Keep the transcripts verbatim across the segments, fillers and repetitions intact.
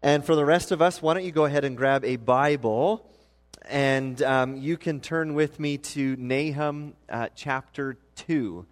And for the rest of us, why don't you go ahead and grab a Bible, and um, you can turn with me to Nahum uh, chapter two.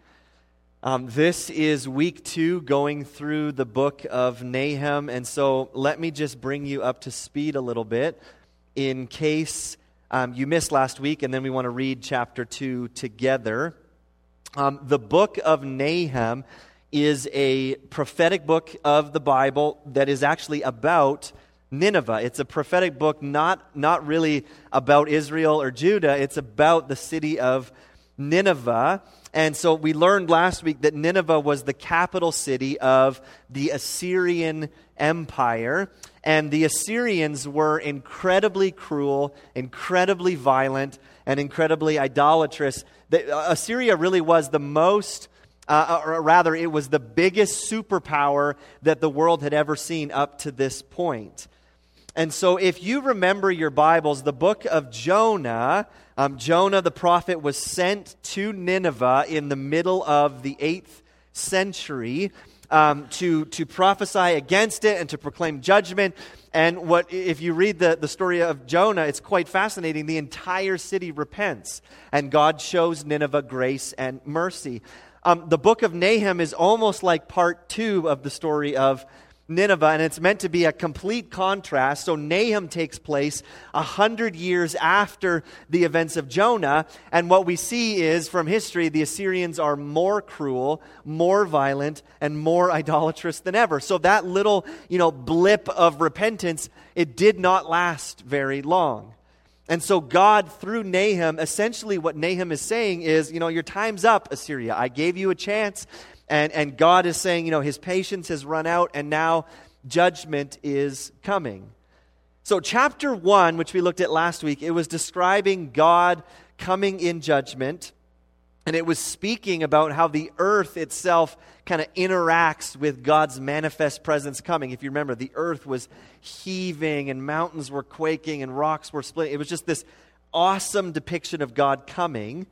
Um, this is week two going through the book of Nahum, and so let me just bring you up to speed a little bit in case um, you missed last week, and then we want to read chapter two together. Um, the book of Nahum is a prophetic book of the Bible that is actually about Nineveh. It's a prophetic book not, not really about Israel or Judah. It's about the city of Nineveh. And so we learned last week that Nineveh was the capital city of the Assyrian Empire. And the Assyrians were incredibly cruel, incredibly violent, and incredibly idolatrous. The, Assyria really was the most Uh, or rather, it was the biggest superpower that the world had ever seen up to this point. And so if you remember your Bibles, the book of Jonah, um, Jonah the prophet was sent to Nineveh in the middle of the eighth century um, to, to prophesy against it and to proclaim judgment. And what if you read the, the story of Jonah, it's quite fascinating. The entire city repents, and God shows Nineveh grace and mercy. Um, the book of Nahum is almost like part two of the story of Nineveh, and it's meant to be a complete contrast. So Nahum takes place a hundred years after the events of Jonah, and what we see is, from history, the Assyrians are more cruel, more violent, and more idolatrous than ever. So that little, you know, blip of repentance, it did not last very long. And so God, through Nahum, essentially what Nahum is saying is, you know, your time's up, Assyria. I gave you a chance. And, and God is saying, you know, his patience has run out, and now judgment is coming. So chapter one, which we looked at last week, it was describing God coming in judgment. And it was speaking about how the earth itself kind of interacts with God's manifest presence coming. If you remember, the earth was heaving and mountains were quaking and rocks were splitting. It was just this awesome depiction of God coming.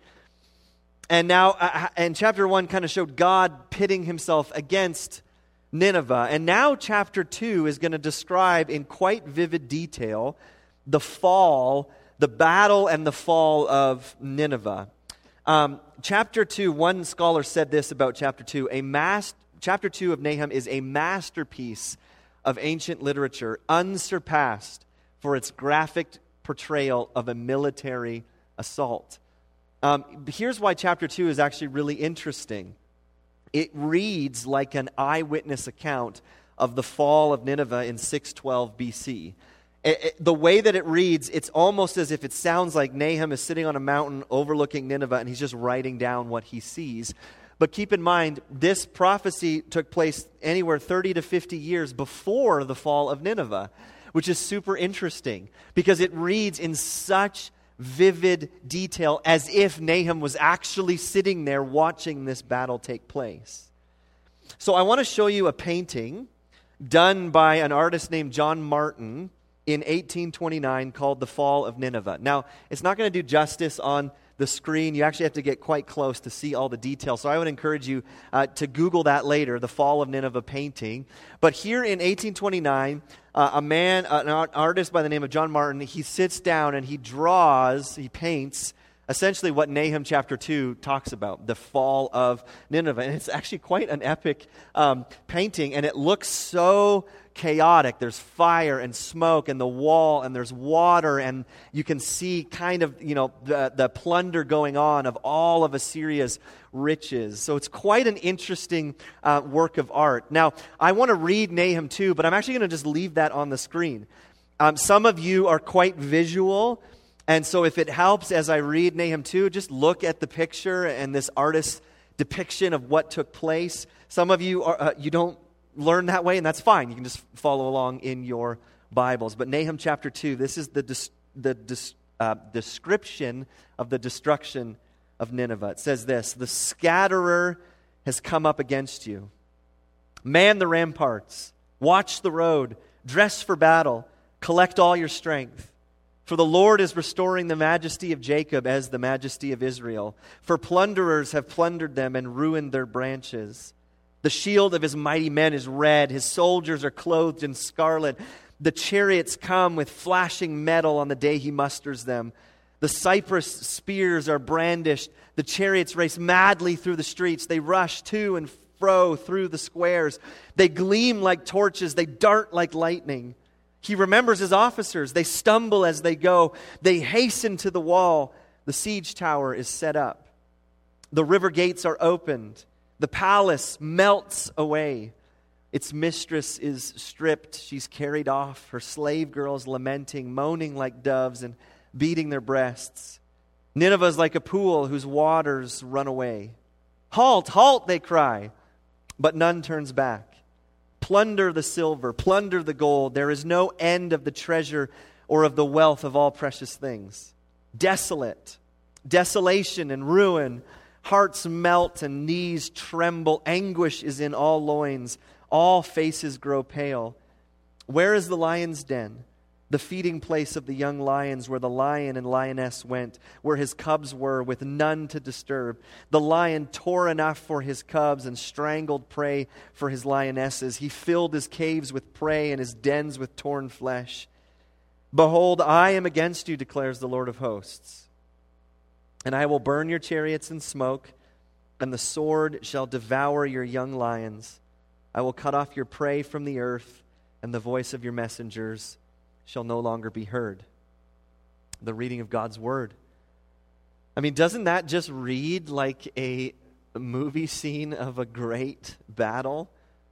And now, uh, and chapter one kind of showed God pitting himself against Nineveh. And now chapter two is going to describe in quite vivid detail the fall, the battle and the fall of Nineveh. Um, chapter two, one scholar said this about chapter two, a mas- chapter two of Nahum is a masterpiece of ancient literature, unsurpassed for its graphic portrayal of a military assault. Um, here's why chapter two is actually really interesting. It reads like an eyewitness account of the fall of Nineveh in six twelve B C. It, it, the way that it reads, it's almost as if it sounds like Nahum is sitting on a mountain overlooking Nineveh and he's just writing down what he sees. But keep in mind, this prophecy took place anywhere thirty to fifty years before the fall of Nineveh, which is super interesting because it reads in such vivid detail as if Nahum was actually sitting there watching this battle take place. So I want to show you a painting done by an artist named John Martin in eighteen twenty-nine called The Fall of Nineveh. Now, it's not going to do justice on the screen. You actually have to get quite close to see all the details. So I would encourage you uh, to Google that later, The Fall of Nineveh painting. But here in eighteen twenty-nine, uh, a man, uh, an artist by the name of John Martin, he sits down and he draws, he paints essentially what Nahum chapter two talks about, the fall of Nineveh. And it's actually quite an epic um, painting, and it looks so chaotic. There's fire and smoke and the wall, and there's water, and you can see kind of, you know, the, the plunder going on of all of Assyria's riches. So it's quite an interesting uh, work of art. Now, I want to read Nahum two, but I'm actually going to just leave that on the screen. Um, some of you are quite visual, and so if it helps as I read Nahum two, just look at the picture and this artist's depiction of what took place. Some of you are uh, you don't learn that way, and that's fine. You can just follow along in your Bibles. But Nahum chapter two, this is the dis- the dis- uh, description of the destruction of Nineveh. It says this: the scatterer has come up against you. Man the ramparts, watch the road, dress for battle, collect all your strength. For the Lord is restoring the majesty of Jacob as the majesty of Israel. For plunderers have plundered them and ruined their branches. The shield of his mighty men is red. His soldiers are clothed in scarlet. The chariots come with flashing metal on the day he musters them. The cypress spears are brandished. The chariots race madly through the streets. They rush to and fro through the squares. They gleam like torches. They dart like lightning. He remembers his officers. They stumble as they go. They hasten to the wall. The siege tower is set up. The river gates are opened. The palace melts away. Its mistress is stripped. She's carried off. Her slave girls lamenting, moaning like doves and beating their breasts. Nineveh is like a pool whose waters run away. Halt, halt, they cry. But none turns back. Plunder the silver, plunder the gold. There is no end of the treasure or of the wealth of all precious things. Desolate, desolation and ruin. Hearts melt and knees tremble. Anguish is in all loins. All faces grow pale. Where is the lion's den? The feeding place of the young lions, where the lion and lioness went, where his cubs were, with none to disturb. The lion tore enough for his cubs and strangled prey for his lionesses. He filled his caves with prey and his dens with torn flesh. Behold, I am against you, declares the Lord of hosts. And I will burn your chariots in smoke, and the sword shall devour your young lions. I will cut off your prey from the earth, and the voice of your messengers shall no longer be heard. The reading of God's word. I mean, doesn't that just read like a movie scene of a great battle?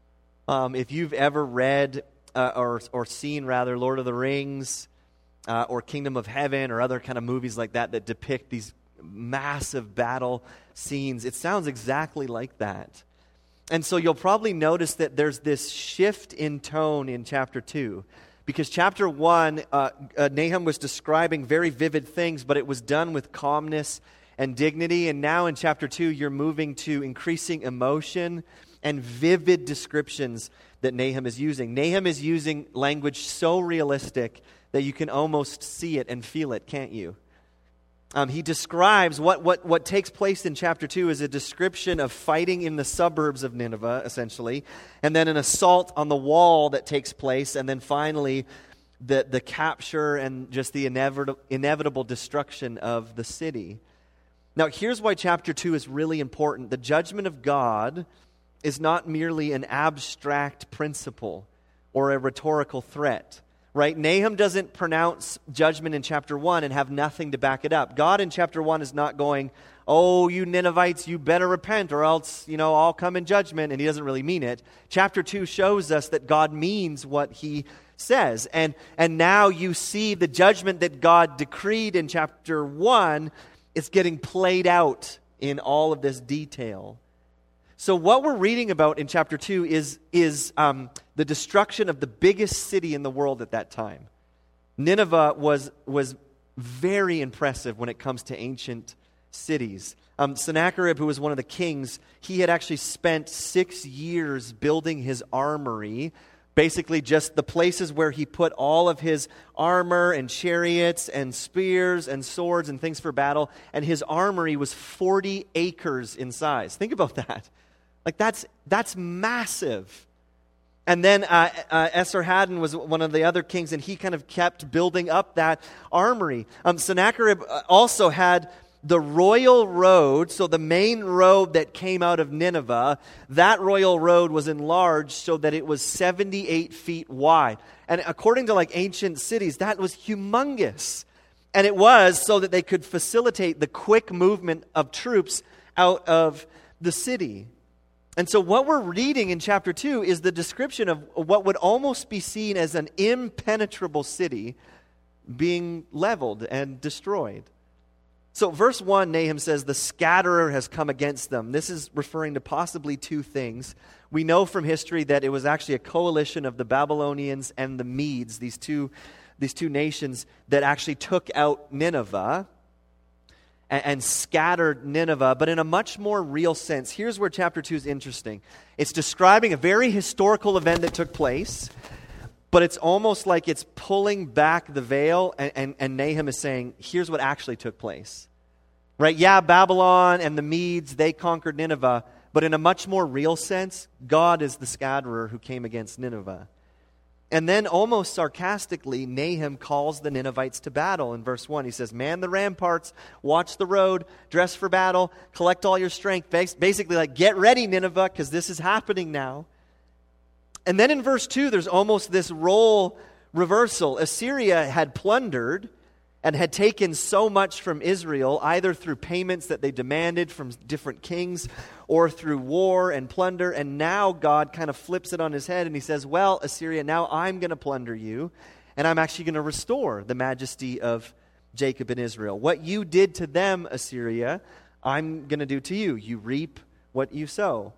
Um, if you've ever read uh, or or seen rather Lord of the Rings uh, or Kingdom of Heaven or other kind of movies like that that depict these massive battle scenes, it sounds exactly like that. And so you'll probably notice that there's this shift in tone in chapter two. Because chapter one, uh, uh, Nahum was describing very vivid things, but it was done with calmness and dignity. And now in chapter two, you're moving to increasing emotion and vivid descriptions that Nahum is using. Nahum is using language so realistic that you can almost see it and feel it, can't you? Um, he describes what, what, what takes place in chapter two is a description of fighting in the suburbs of Nineveh, essentially, and then an assault on the wall that takes place, and then finally the, the capture and just the inevitable, inevitable destruction of the city. Now, here's why chapter two is really important. The judgment of God is not merely an abstract principle or a rhetorical threat. Right? Nahum doesn't pronounce judgment in chapter one and have nothing to back it up. God in chapter one is not going, oh, you Ninevites, you better repent or else, you know, I'll come in judgment. And he doesn't really mean it. Chapter two shows us that God means what he says. And, and now you see the judgment that God decreed in chapter one is getting played out in all of this detail. So what we're reading about in chapter two is, is um, the destruction of the biggest city in the world at that time. Nineveh was, was very impressive when it comes to ancient cities. Um, Sennacherib, who was one of the kings, he had actually spent six years building his armory, basically just the places where he put all of his armor and chariots and spears and swords and things for battle. And his armory was forty acres in size. Think about that. Like, that's that's massive. And then uh, uh, Esarhaddon was one of the other kings, and he kind of kept building up that armory. Um, Sennacherib also had the royal road, so the main road that came out of Nineveh, that royal road was enlarged so that it was seventy-eight feet wide. And according to like ancient cities, that was humongous. And it was so that they could facilitate the quick movement of troops out of the city. And so what we're reading in chapter two is the description of what would almost be seen as an impenetrable city being leveled and destroyed. So verse one, Nahum says, the scatterer has come against them. This is referring to possibly two things. We know from history that it was actually a coalition of the Babylonians and the Medes, these two, these two nations that actually took out Nineveh and, and scattered Nineveh, but in a much more real sense. Here's where chapter two is interesting. It's describing a very historical event that took place, but it's almost like it's pulling back the veil, and, and, and Nahum is saying, here's what actually took place. Right? Yeah, Babylon and the Medes, they conquered Nineveh, but in a much more real sense, God is the scatterer who came against Nineveh. And then almost sarcastically, Nahum calls the Ninevites to battle in verse one. He says, man the ramparts, watch the road, dress for battle, collect all your strength. Basically like, get ready, Nineveh, because this is happening now. And then in verse two, there's almost this role reversal. Assyria had plundered and had taken so much from Israel, either through payments that they demanded from different kings or through war and plunder. And now God kind of flips it on his head and he says, well, Assyria, now I'm going to plunder you, and I'm actually going to restore the majesty of Jacob and Israel. What you did to them, Assyria, I'm going to do to you. You reap what you sow.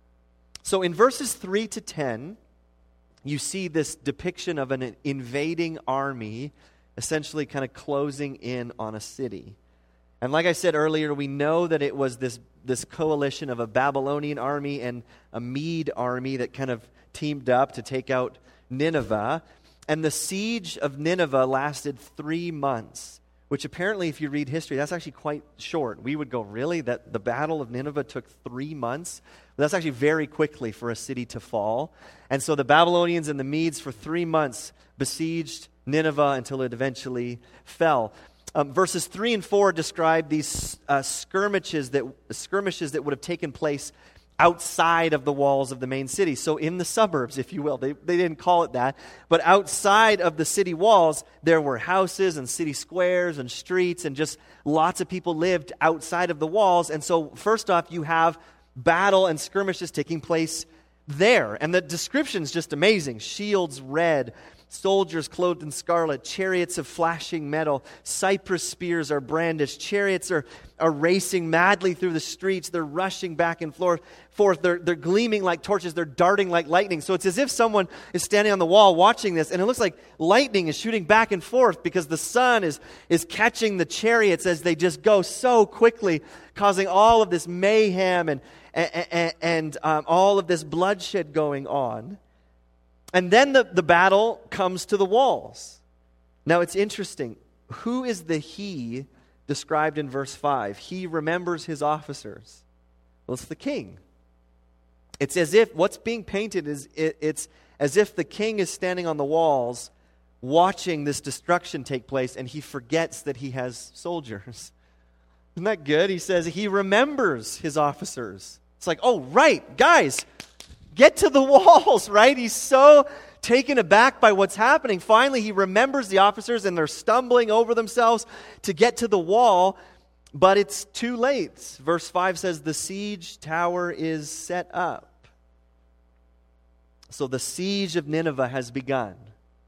So in verses three to ten, you see this depiction of an invading army essentially kind of closing in on a city. And like I said earlier, we know that it was this, this coalition of a Babylonian army and a Mede army that kind of teamed up to take out Nineveh. And the siege of Nineveh lasted three months, which apparently, if you read history, that's actually quite short. We would go, really? That the Battle of Nineveh took three months? But that's actually very quickly for a city to fall. And so the Babylonians and the Medes for three months besieged Nineveh until it eventually fell. Um, verses three and four describe these uh, skirmishes that skirmishes that would have taken place outside of the walls of the main city. So in the suburbs, if you will. They, they didn't call it that. But outside of the city walls, there were houses and city squares and streets, and just lots of people lived outside of the walls. And so first off, you have battle and skirmishes taking place there. And the description is just amazing. Shields red, soldiers clothed in scarlet, chariots of flashing metal, cypress spears are brandished, chariots are, are racing madly through the streets, they're rushing back and forth, they're, they're gleaming like torches, they're darting like lightning. So it's as if someone is standing on the wall watching this, and it looks like lightning is shooting back and forth because the sun is, is catching the chariots as they just go so quickly, causing all of this mayhem and, and, and, and um, all of this bloodshed going on. And then the, the battle comes to the walls. Now it's interesting. Who is the he described in verse five? He remembers his officers. Well, it's the king. It's as if what's being painted is it, it's as if the king is standing on the walls watching this destruction take place, and he forgets that he has soldiers. Isn't that good? He says he remembers his officers. It's like, oh, right, guys, get to the walls, right? He's so taken aback by what's happening. Finally, he remembers the officers, and they're stumbling over themselves to get to the wall, but it's too late. Verse five says, the siege tower is set up. So the siege of Nineveh has begun.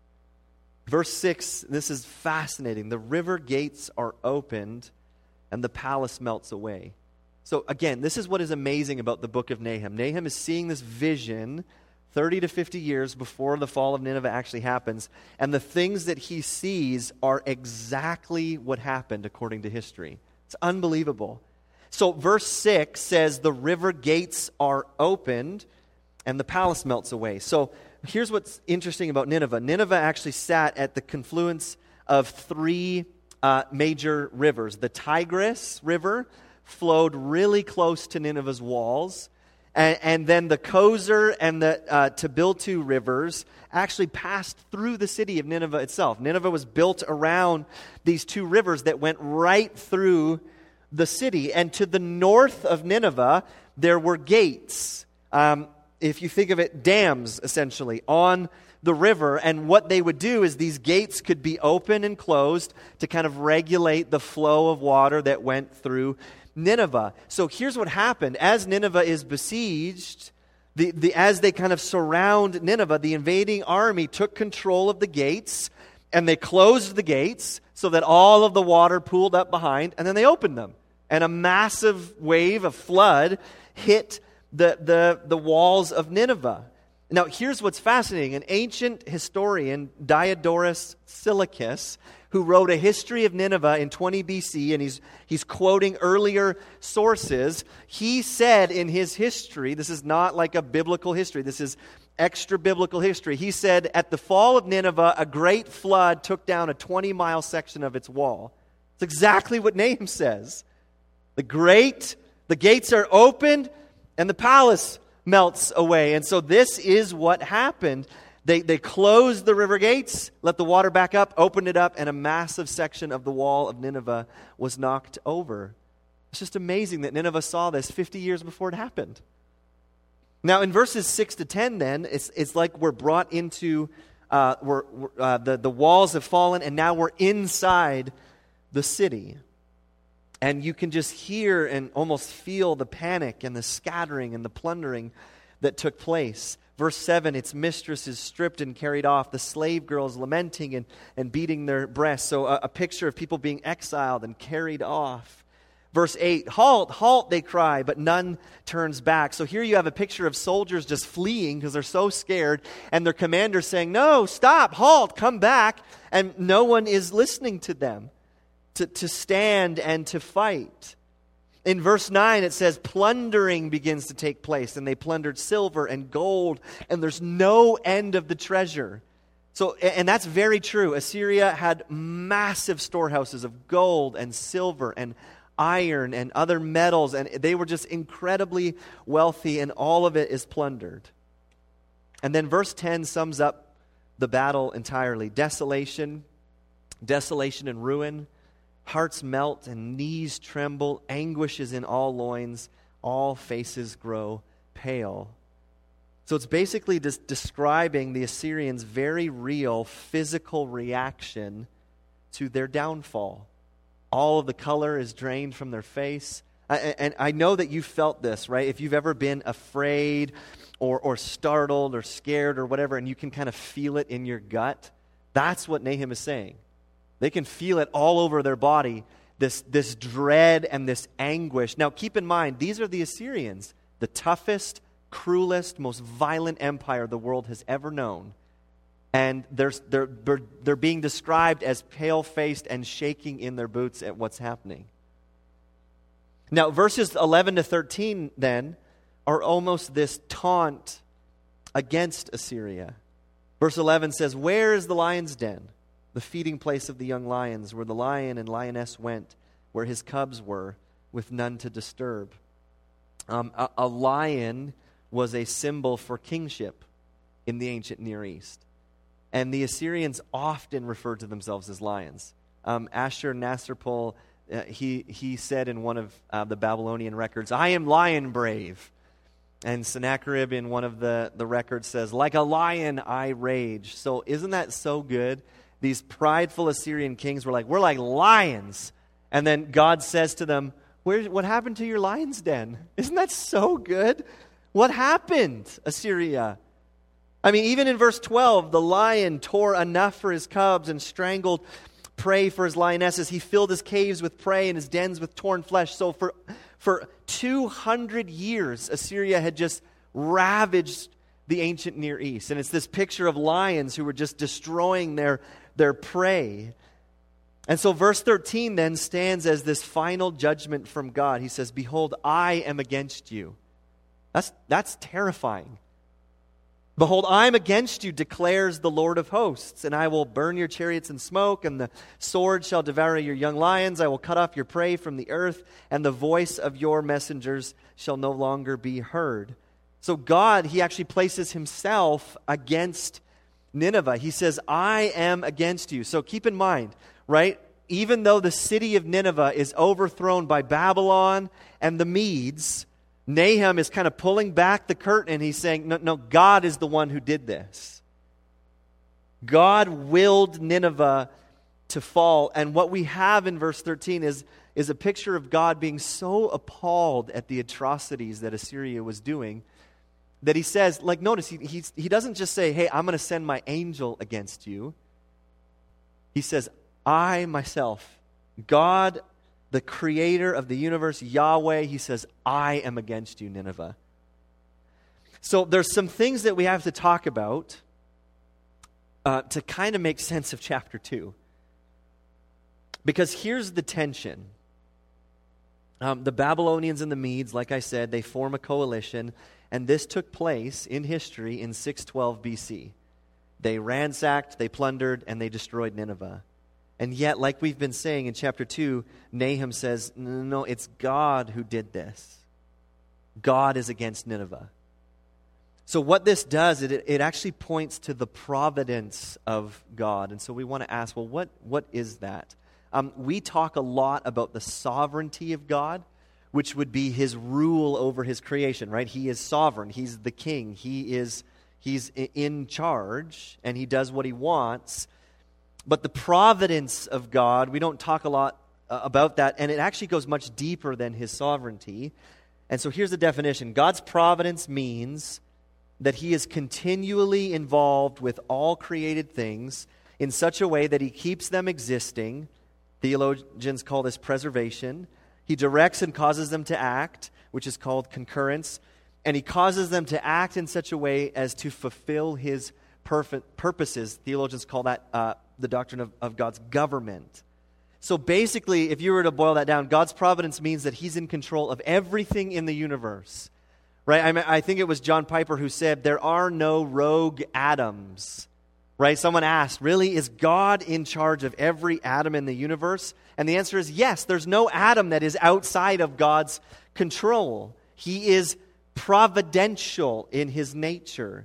Verse six, this is fascinating. The river gates are opened, and the palace melts away. So again, this is what is amazing about the book of Nahum. Nahum is seeing this vision thirty to fifty years before the fall of Nineveh actually happens. And the things that he sees are exactly what happened according to history. It's unbelievable. So verse six says the river gates are opened and the palace melts away. So here's what's interesting about Nineveh. Nineveh actually sat at the confluence of three uh, major rivers. The Tigris River flowed really close to Nineveh's walls. And, and then the Kozer and the uh, Tabiltu rivers actually passed through the city of Nineveh itself. Nineveh was built around these two rivers that went right through the city. And to the north of Nineveh, there were gates. Um, if you think of it, dams, essentially, on the river. And what they would do is these gates could be open and closed to kind of regulate the flow of water that went through Nineveh. So here's what happened. As Nineveh is besieged, the, the, as they kind of surround Nineveh, the invading army took control of the gates, and they closed the gates so that all of the water pooled up behind, and then they opened them. And a massive wave of flood hit the, the, the walls of Nineveh. Now, here's what's fascinating. An ancient historian, Diodorus Siculus, who wrote a history of Nineveh in twenty B C, and he's he's quoting earlier sources. He said in his history, this is not like a biblical history, this is extra biblical history. He said, at the fall of Nineveh, a great flood took down a twenty-mile section of its wall. It's exactly what Nahum says. The great, the gates are opened, and the palace melts away. And so this is what happened. They, they closed the river gates, let the water back up, opened it up, and a massive section of the wall of Nineveh was knocked over. It's just amazing that Nineveh saw this fifty years before it happened. Now, in verses six to ten, then, it's, it's like we're brought into, uh, we're, uh, the, the walls have fallen, and now we're inside the city. And you can just hear and almost feel the panic and the scattering and the plundering that took place. Verse seven, its mistress is stripped and carried off. The slave girls lamenting and, and beating their breasts. So a, a picture of people being exiled and carried off. Verse eight, halt, halt, they cry, but none turns back. So here you have a picture of soldiers just fleeing because they're so scared. And their commander saying, no, stop, halt, come back. And no one is listening to them. To, to stand and to fight. In verse nine, it says plundering begins to take place, and they plundered silver and gold, and there's no end of the treasure. So, and that's very true. Assyria had massive storehouses of gold and silver and iron and other metals, and they were just incredibly wealthy, and all of it is plundered. And then verse ten sums up the battle entirely. Desolation, desolation and ruin. Hearts melt and knees tremble. Anguish is in all loins. All faces grow pale. So it's basically just describing the Assyrians' very real physical reaction to their downfall. All of the color is drained from their face. And I know that you felt this, right? If you've ever been afraid or, or startled or scared or whatever, and you can kind of feel it in your gut, that's what Nahum is saying. They can feel it all over their body, this, this dread and this anguish. Now, keep in mind, these are the Assyrians, the toughest, cruelest, most violent empire the world has ever known. And they're, they're, they're being described as pale-faced and shaking in their boots at what's happening. Now, verses eleven to thirteen, then, are almost this taunt against Assyria. Verse eleven says, where is the lion's den? The feeding place of the young lions, where the lion and lioness went, where his cubs were, with none to disturb. Um, a, a lion was a symbol for kingship in the ancient Near East. And the Assyrians often referred to themselves as lions. Um, Ashur-nasir-pal, uh, he, he said in one of uh, the Babylonian records, I am lion brave. And Sennacherib in one of the, the records says, like a lion I rage. So isn't that so good? These prideful Assyrian kings were like, we're like lions. And then God says to them, Where, what happened to your lion's den? Isn't that so good? What happened, Assyria? I mean, even in verse twelve, the lion tore enough for his cubs and strangled prey for his lionesses. He filled his caves with prey and his dens with torn flesh. So for, for two hundred years, Assyria had just ravaged the ancient Near East. And it's this picture of lions who were just destroying their, their prey. And so verse thirteen then stands as this final judgment from God. He says, behold, I am against you. That's, that's terrifying. Behold, I am against you, declares the Lord of hosts, and I will burn your chariots in smoke, and the sword shall devour your young lions. I will cut off your prey from the earth, and the voice of your messengers shall no longer be heard. So God, he actually places himself against Nineveh. He says, I am against you. So keep in mind, right? Even though the city of Nineveh is overthrown by Babylon and the Medes, Nahum is kind of pulling back the curtain and he's saying, no, no, God is the one who did this. God willed Nineveh to fall. And what we have in verse thirteen is, is a picture of God being so appalled at the atrocities that Assyria was doing that he says, like, notice, he, he, he doesn't just say, hey, I'm going to send my angel against you. He says, I myself, God, the creator of the universe, Yahweh, he says, I am against you, Nineveh. So there's some things that we have to talk about uh, to kind of make sense of chapter two. Because here's the tension. Um, the Babylonians and the Medes, like I said, they form a coalition, and this took place in history in six twelve B C. They ransacked, they plundered, and they destroyed Nineveh. And yet, like we've been saying in chapter two, Nahum says, no, no, it's God who did this. God is against Nineveh. So what this does, it, it actually points to the providence of God. And so we want to ask, well, what, what is that? Um, we talk a lot about the sovereignty of God, which would be his rule over his creation, right? He is sovereign. He's the king. He is he's in charge, and he does what he wants. But the providence of God, we don't talk a lot uh, about that, and it actually goes much deeper than his sovereignty. And so here's the definition. God's providence means that he is continually involved with all created things in such a way that he keeps them existing. Theologians call this preservation. He directs and causes them to act, which is called concurrence. And he causes them to act in such a way as to fulfill his perfect purposes. Theologians call that uh, the doctrine of, of God's government. So basically, if you were to boil that down, God's providence means that he's in control of everything in the universe. Right? I mean, I think it was John Piper who said, there are no rogue atoms. Right? Someone asked, really, is God in charge of every atom in the universe? And the answer is yes. There's no atom that is outside of God's control. He is providential in his nature.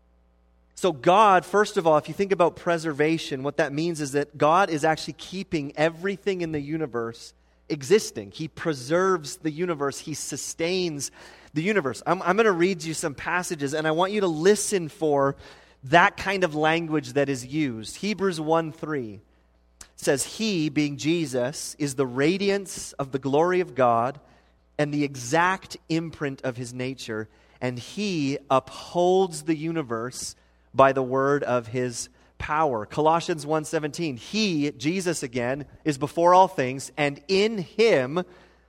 So God, first of all, if you think about preservation, what that means is that God is actually keeping everything in the universe existing. He preserves the universe. He sustains the universe. I'm, I'm going to read you some passages, and I want you to listen for that kind of language that is used. Hebrews one three says, he, being Jesus, is the radiance of the glory of God and the exact imprint of his nature, and he upholds the universe by the word of his power. Colossians one seventeen, he, Jesus again, is before all things, and in him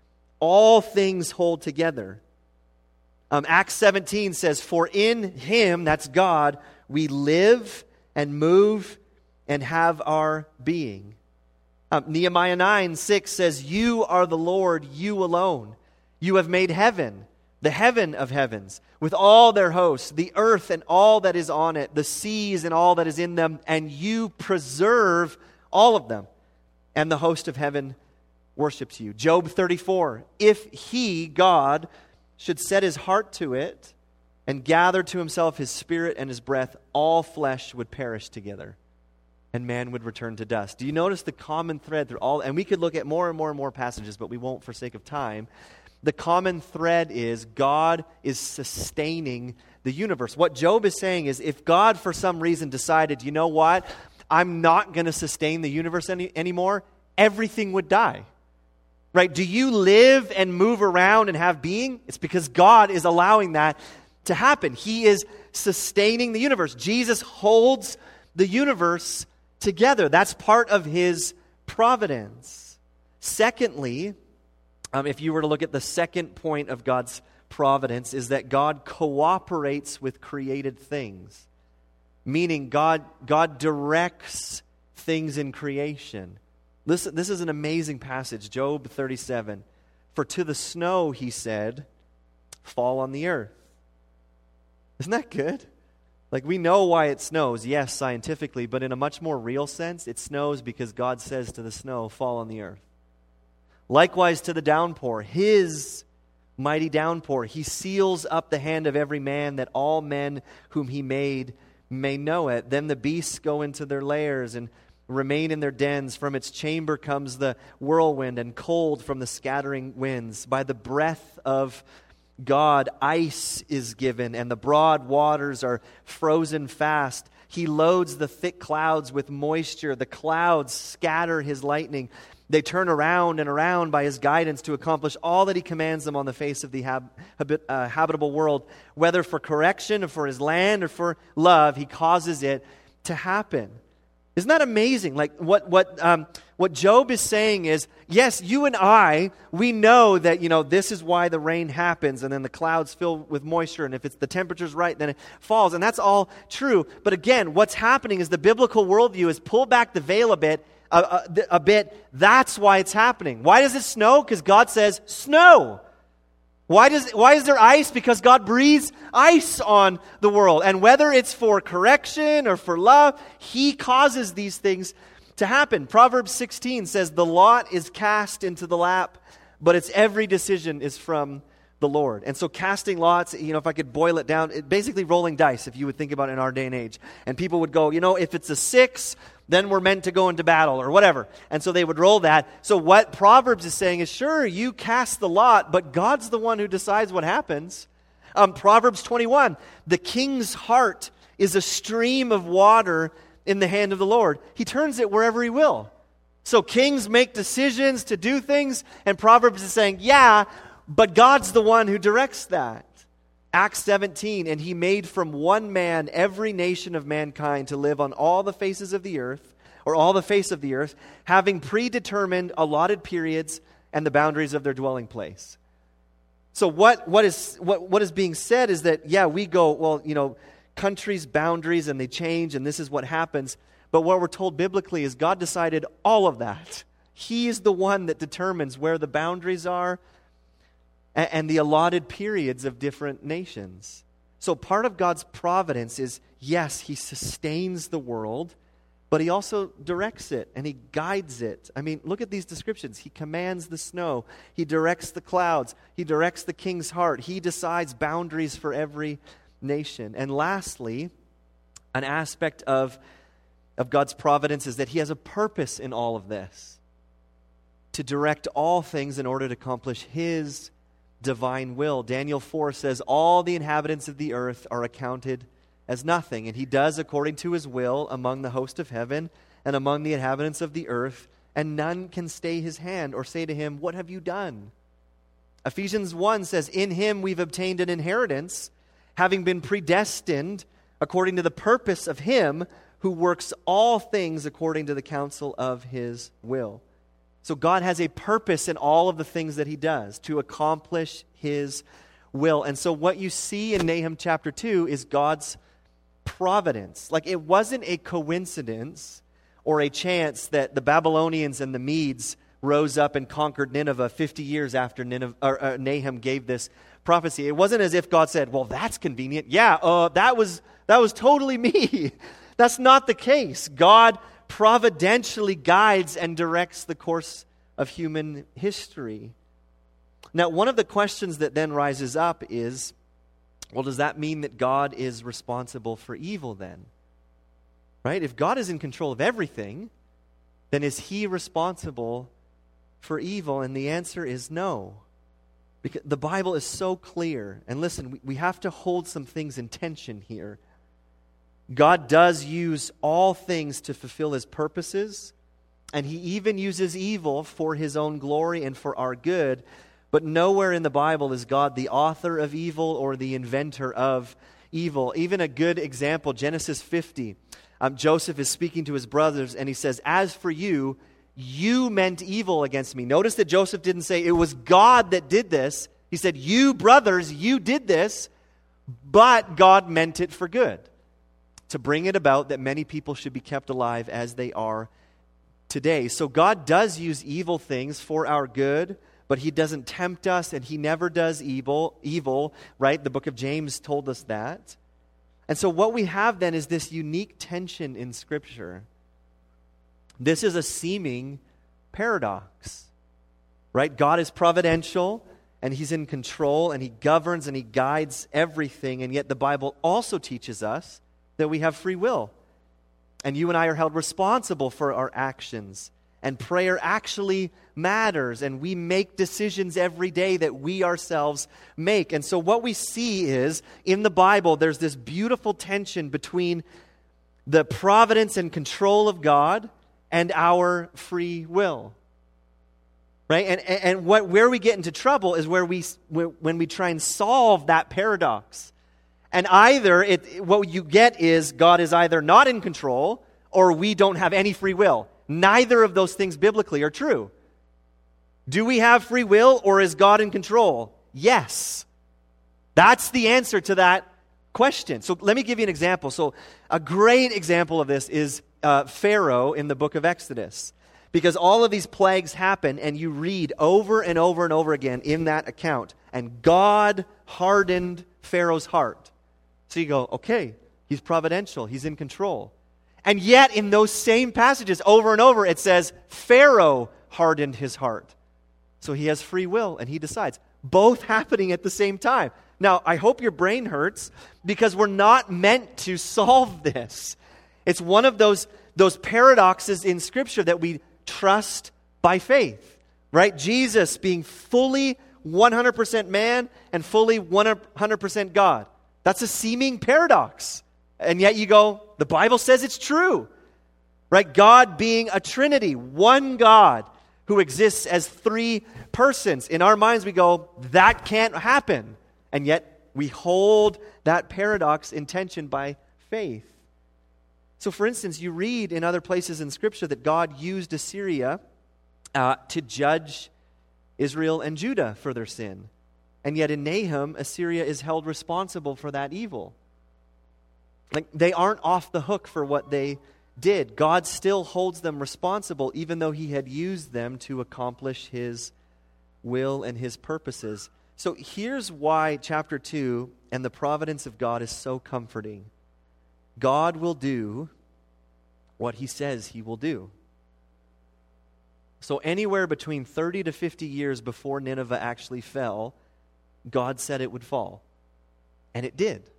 all things hold together. Um, Acts seventeen says, for in him, that's God, we live and move and have our being. Um, Nehemiah nine six says, you are the Lord, you alone. You have made heaven, the heaven of heavens, with all their hosts, the earth and all that is on it, the seas and all that is in them, and you preserve all of them. And the host of heaven worships you. Job thirty-four, if he, God, should set his heart to it and gather to himself his spirit and his breath, all flesh would perish together, and man would return to dust. Do you notice the common thread through all? And we could look at more and more and more passages, but we won't for sake of time. The common thread is God is sustaining the universe. What Job is saying is, if God for some reason decided, you know what, I'm not going to sustain the universe any, anymore, everything would die. Right? Do you live and move around and have being? It's because God is allowing that to happen. He is sustaining the universe. Jesus holds the universe together. That's part of his providence. Secondly, um, if you were to look at the second point of God's providence, is that God cooperates with created things. Meaning God, God directs things in creation. Listen, this is an amazing passage, Job thirty-seven. For to the snow, he said, fall on the earth. Isn't that good? Like, we know why it snows, yes, scientifically, but in a much more real sense, it snows because God says to the snow, fall on the earth. Likewise to the downpour, his mighty downpour, he seals up the hand of every man, that all men whom he made may know it. Then the beasts go into their lairs and remain in their dens. From its chamber comes the whirlwind, and cold from the scattering winds. By the breath of God, ice is given, and the broad waters are frozen fast. He loads the thick clouds with moisture. The clouds scatter his lightning. They turn around and around by his guidance to accomplish all that he commands them on the face of the hab- habit- uh, habitable world. Whether for correction or for his land or for love, he causes it to happen. Isn't that amazing? Like what what um, what Job is saying is, yes, you and I, we know that, you know, this is why the rain happens, and then the clouds fill with moisture, and if it's the temperature's right, then it falls, and that's all true. But again, what's happening is the biblical worldview is pull back the veil a bit, a, a, a bit. That's why it's happening. Why does it snow? Because God says, snow. Why does why is there ice? Because God breathes ice on the world. And whether it's for correction or for love, he causes these things to happen. Proverbs sixteen says, the lot is cast into the lap, but its every decision is from the Lord. And so casting lots, you know, if I could boil it down, it basically rolling dice, if you would think about it in our day and age. And people would go, you know, if it's a six, then we're meant to go into battle or whatever. And so they would roll that. So what Proverbs is saying is, sure, you cast the lot, but God's the one who decides what happens. Um, Proverbs twenty-one, the king's heart is a stream of water in the hand of the Lord. He turns it wherever he will. So kings make decisions to do things, and Proverbs is saying, yeah, but God's the one who directs that. Acts seventeen, and he made from one man every nation of mankind to live on all the faces of the earth, or all the face of the earth, having predetermined allotted periods and the boundaries of their dwelling place. So what, what is what, what is being said is that, yeah, we go, well, you know, countries' boundaries, and they change, and this is what happens. But what we're told biblically is God decided all of that. He is the one that determines where the boundaries are and, and the allotted periods of different nations. So part of God's providence is, yes, he sustains the world, but he also directs it and he guides it. I mean, look at these descriptions. He commands the snow. He directs the clouds. He directs the king's heart. He decides boundaries for every nation. And lastly, an aspect of, of God's providence is that he has a purpose in all of this, to direct all things in order to accomplish his divine will. Daniel four says, all the inhabitants of the earth are accounted as nothing, and he does according to his will among the host of heaven and among the inhabitants of the earth, and none can stay his hand or say to him, what have you done? Ephesians one says, in him we've obtained an inheritance, having been predestined according to the purpose of him who works all things according to the counsel of his will. So God has a purpose in all of the things that he does to accomplish his will. And so what you see in Nahum chapter two is God's providence. Like, it wasn't a coincidence or a chance that the Babylonians and the Medes rose up and conquered Nineveh fifty years after Nineveh, or, uh, Nahum gave this prophecy. It wasn't as if God said, well, that's convenient. Yeah, uh, that was that was totally me. That's not the case. God providentially guides and directs the course of human history. Now, one of the questions that then rises up is, well, does that mean that God is responsible for evil then? Right? If God is in control of everything, then is he responsible for evil? And the answer is no. Because the Bible is so clear. And listen, we, we have to hold some things in tension here. God does use all things to fulfill his purposes, and he even uses evil for his own glory and for our good. But nowhere in the Bible is God the author of evil or the inventor of evil. Even a good example, Genesis fifty. Um, Joseph is speaking to his brothers, and he says, as for you, you meant evil against me. Notice that Joseph didn't say, it was God that did this. He said, you brothers, you did this, but God meant it for good, to bring it about that many people should be kept alive as they are today. So God does use evil things for our good, but he doesn't tempt us, and he never does evil, evil, right? The book of James told us that. And so what we have then is this unique tension in Scripture. This is a seeming paradox, right? God is providential, and he's in control, and he governs, and he guides everything, and yet the Bible also teaches us that we have free will. And you and I are held responsible for our actions. And prayer actually matters. And we make decisions every day that we ourselves make. And so what we see is, in the Bible, there's this beautiful tension between the providence and control of God and our free will. Right? And, and what, where we get into trouble is where we when we try and solve that paradox. And either it, what you get is God is either not in control or we don't have any free will. Neither of those things biblically are true. Do we have free will or is God in control? Yes. That's the answer to that question. So let me give you an example. So a great example of this is uh, Pharaoh in the book of Exodus. Because all of these plagues happen and you read over and over and over again in that account. And God hardened Pharaoh's heart. So you go, okay, he's providential, he's in control. And yet in those same passages over and over it says Pharaoh hardened his heart. So he has free will and he decides. both happening at the same time. Now, I hope your brain hurts because we're not meant to solve this. It's one of those, those paradoxes in Scripture that we trust by faith, right? Jesus being fully one hundred percent man and fully one hundred percent God. That's a seeming paradox. And yet you go, the Bible says it's true, right? God being a Trinity, one God who exists as three persons. In our minds we go, that can't happen. And yet we hold that paradox in tension by faith. So for instance, you read in other places in Scripture that God used Assyria uh, to judge Israel and Judah for their sin. And yet in Nahum, Assyria is held responsible for that evil. Like, they aren't off the hook for what they did. God still holds them responsible, even though he had used them to accomplish his will and his purposes. So here's why chapter two and the providence of God is so comforting. God will do what he says he will do. So anywhere between thirty to fifty years before Nineveh actually fell, God said it would fall. And it did.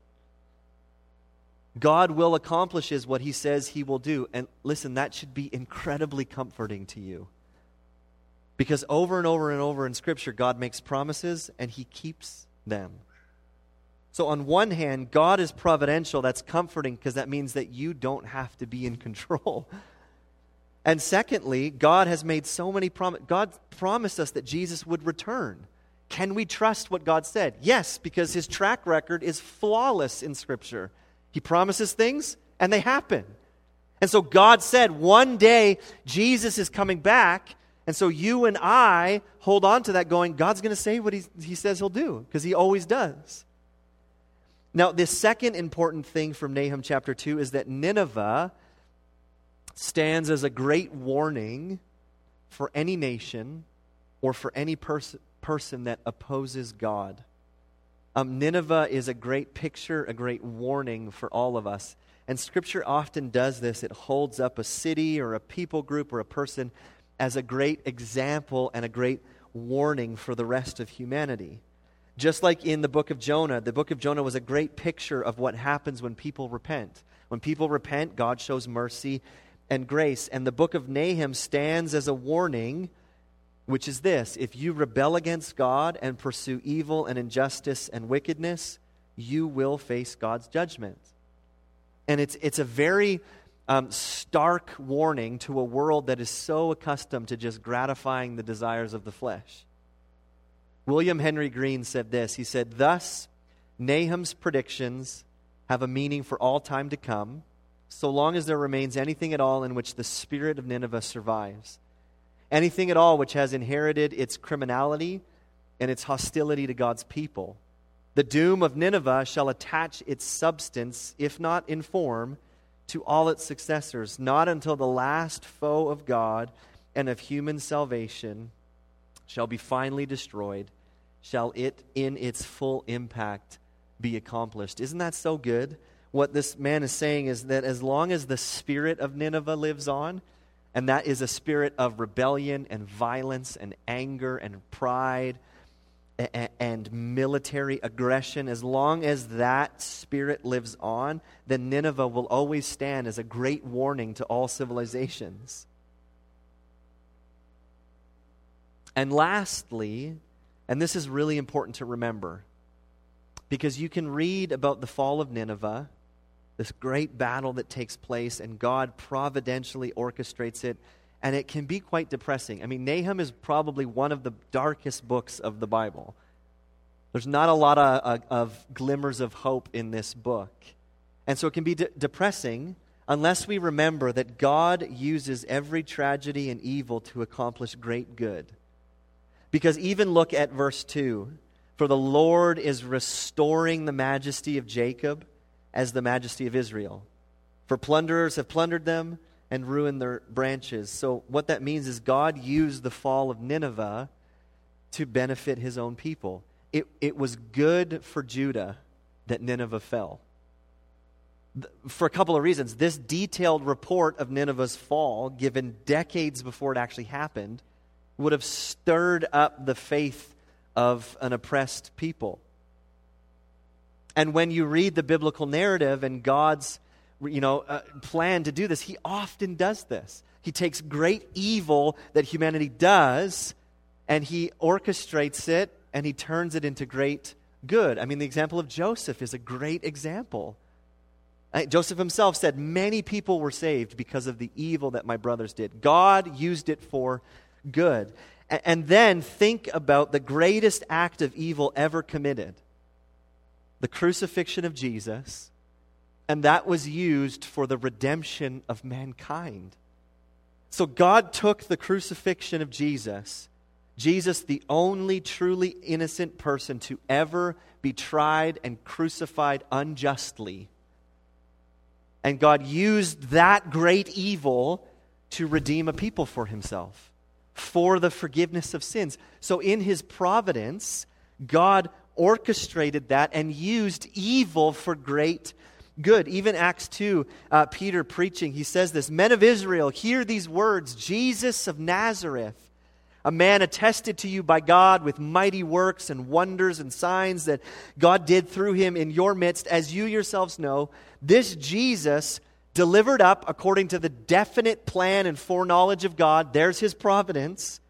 God will accomplishes what he says he will do. And listen, that should be incredibly comforting to you. Because over and over and over in Scripture, God makes promises and he keeps them. So on one hand, God is providential. That's comforting because that means that you don't have to be in control. And secondly, God has made so many promises. God promised us that Jesus would return. Can we trust what God said? Yes, because his track record is flawless in Scripture. He promises things and they happen. And so God said one day Jesus is coming back. And so you and I hold on to that going, God's going to say what he, he says he'll do, because he always does. Now, the second important thing from Nahum chapter two is that Nineveh stands as a great warning for any nation or for any pers- person that opposes God. Um, Nineveh is a great picture, a great warning for all of us. And Scripture often does this. It holds up a city or a people group or a person as a great example and a great warning for the rest of humanity. Just like in the book of Jonah, the book of Jonah was a great picture of what happens when people repent. When people repent, God shows mercy and grace. And the book of Nahum stands as a warning, which is this: if you rebel against God and pursue evil and injustice and wickedness, you will face God's judgment. And it's it's a very um, stark warning to a world that is so accustomed to just gratifying the desires of the flesh. William Henry Green said this. He said, "Thus, Nahum's predictions have a meaning for all time to come, so long as there remains anything at all in which the spirit of Nineveh survives. Anything at all which has inherited its criminality and its hostility to God's people. The doom of Nineveh shall attach its substance, if not in form, to all its successors, not until the last foe of God and of human salvation shall be finally destroyed, shall it in its full impact be accomplished." Isn't that so good? What this man is saying is that as long as the spirit of Nineveh lives on, and that is a spirit of rebellion and violence and anger and pride and, and military aggression, as long as that spirit lives on, then Nineveh will always stand as a great warning to all civilizations. And lastly, and this is really important to remember, because you can read about the fall of Nineveh, this great battle that takes place, and God providentially orchestrates it, and it can be quite depressing. I mean, Nahum is probably one of the darkest books of the Bible. There's not a lot of, of glimmers of hope in this book. And so it can be de- depressing unless we remember that God uses every tragedy and evil to accomplish great good. Because even look at verse two. "For the Lord is restoring the majesty of Jacob as the majesty of Israel. For plunderers have plundered them and ruined their branches." So what that means is God used the fall of Nineveh to benefit his own people. It, it was good for Judah that Nineveh fell. For a couple of reasons. This detailed report of Nineveh's fall, given decades before it actually happened, would have stirred up the faith of an oppressed people. And when you read the biblical narrative and God's you know, uh, plan to do this, he often does this. He takes great evil that humanity does and he orchestrates it and he turns it into great good. I mean, the example of Joseph is a great example. Uh, Joseph himself said, many people were saved because of the evil that my brothers did. God used it for good. A- and then think about the greatest act of evil ever committed, the crucifixion of Jesus. And that was used for the redemption of mankind. So God took the crucifixion of Jesus, Jesus, the only truly innocent person to ever be tried and crucified unjustly. And God used that great evil to redeem a people for himself, for the forgiveness of sins. So in his providence, God orchestrated that and used evil for great good. Even Acts two, uh, Peter preaching, he says this, men of Israel, hear these words, Jesus of Nazareth, a man attested to you by God with mighty works and wonders and signs that God did through him in your midst, as you yourselves know, this Jesus delivered up according to the definite plan and foreknowledge of God, there's his providence,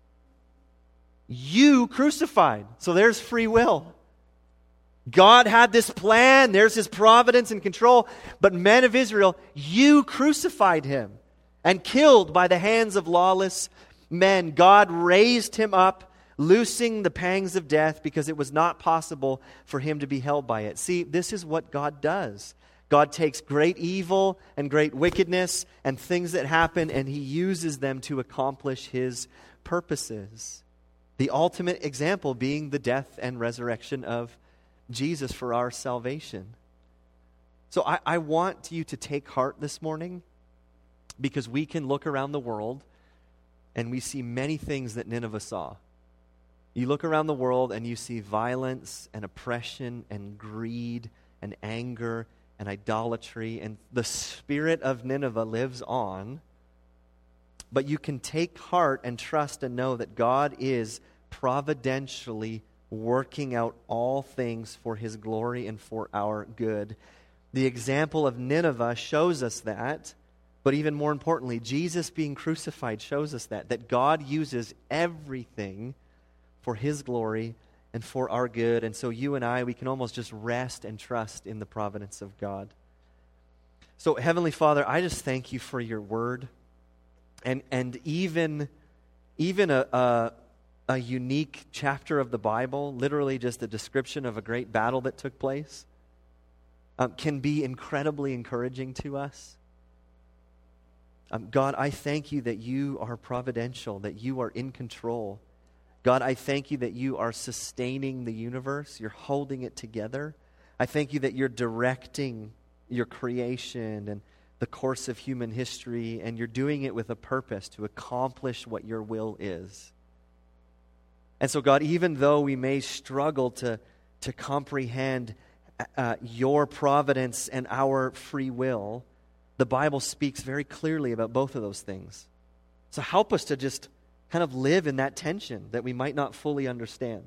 you crucified. So there's free will. God had this plan, there's his providence and control, but men of Israel, you crucified him and killed by the hands of lawless men. God raised him up, loosing the pangs of death because it was not possible for him to be held by it. See, this is what God does. God takes great evil and great wickedness and things that happen and he uses them to accomplish his purposes. The ultimate example being the death and resurrection of Jesus for our salvation. So I, I want you to take heart this morning because we can look around the world and we see many things that Nineveh saw. You look around the world and you see violence and oppression and greed and anger and idolatry, and the spirit of Nineveh lives on. But you can take heart and trust and know that God is providentially working out all things for his glory and for our good. The example of Nineveh shows us that, but even more importantly, Jesus being crucified shows us that, that God uses everything for his glory and for our good. And so you and I, we can almost just rest and trust in the providence of God. So Heavenly Father, I just thank you for your word, and and even, even a... a A unique chapter of the Bible, literally just a description of a great battle that took place, um, can be incredibly encouraging to us. Um, God, I thank you that you are providential, that you are in control. God, I thank you that you are sustaining the universe, you're holding it together. I thank you that you're directing your creation and the course of human history, and you're doing it with a purpose to accomplish what your will is. And so, God, even though we may struggle to, to comprehend uh, your providence and our free will, the Bible speaks very clearly about both of those things. So help us to just kind of live in that tension that we might not fully understand.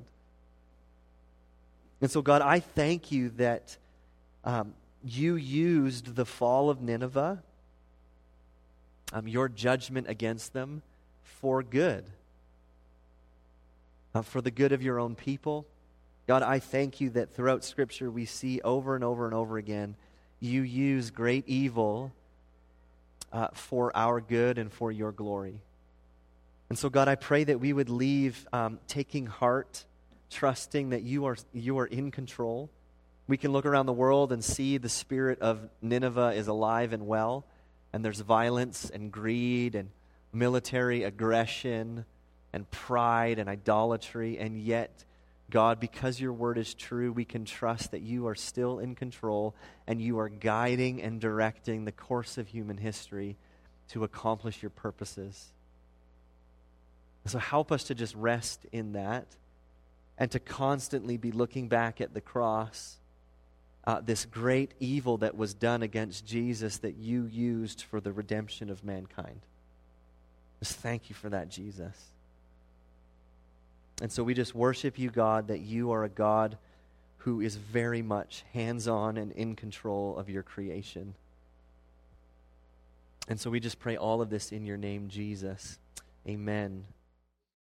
And so, God, I thank you that um, you used the fall of Nineveh, um, your judgment against them, for good. Uh, for the good of your own people. God, I thank you that throughout Scripture we see over and over and over again, you use great evil uh, for our good and for your glory. And so, God, I pray that we would leave um, taking heart, trusting that you are you are in control. We can look around the world and see the spirit of Nineveh is alive and well, and there's violence and greed and military aggression and pride and idolatry, and yet, God, because your word is true, we can trust that you are still in control and you are guiding and directing the course of human history to accomplish your purposes. So help us to just rest in that and to constantly be looking back at the cross, uh, this great evil that was done against Jesus that you used for the redemption of mankind. Just thank you for that, Jesus. And so we just worship you, God, that you are a God who is very much hands-on and in control of your creation. And so we just pray all of this in your name, Jesus. Amen.